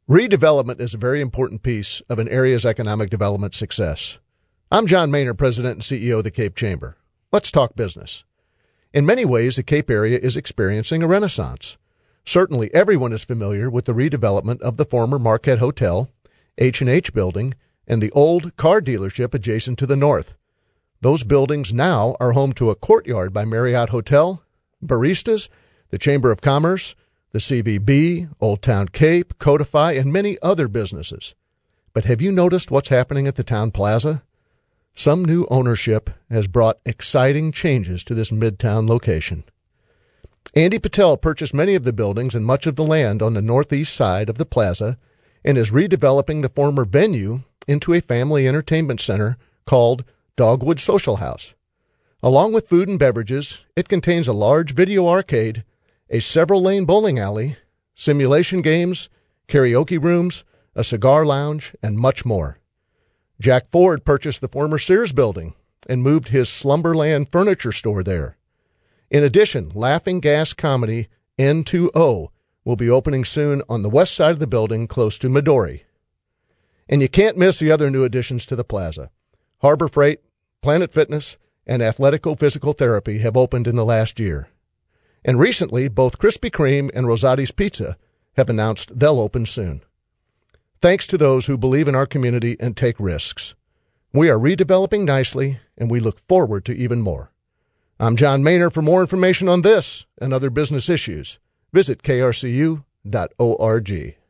Redevelopment is a very important piece of an area's economic development success. I'm John Maynard, President and CEO of the Cape Chamber. Let's talk business. In many ways, the Cape area is experiencing a renaissance. Certainly, everyone is familiar with the redevelopment of the former Marquette Hotel, H&H Building, and the old car dealership adjacent to the north. Those buildings now are home to a Courtyard by Marriott Hotel, Baristas, the Chamber of Commerce, the CVB, Old Town Cape, Codify, and many other businesses. But have you noticed what's happening at the Town Plaza? Some new ownership has brought exciting changes to this Midtown location. Andy Patel purchased many of the buildings and much of the land on the northeast side of the plaza and is redeveloping the former venue into a family entertainment center called Dogwood Social House. Along with food and beverages, it contains a large video arcade, a several-lane bowling alley, simulation games, karaoke rooms, a cigar lounge, and much more. Jack Ford purchased the former Sears building and moved his Slumberland furniture store there. In addition, Laughing Gas Comedy N2O will be opening soon on the west side of the building close to Midori. And you can't miss the other new additions to the plaza. Harbor Freight, Planet Fitness, and Athletico Physical Therapy have opened in the last year. And recently, both Krispy Kreme and Rosati's Pizza have announced they'll open soon. Thanks to those who believe in our community and take risks. We are redeveloping nicely, and we look forward to even more. I'm John Maynard. For more information on this and other business issues, visit krcu.org.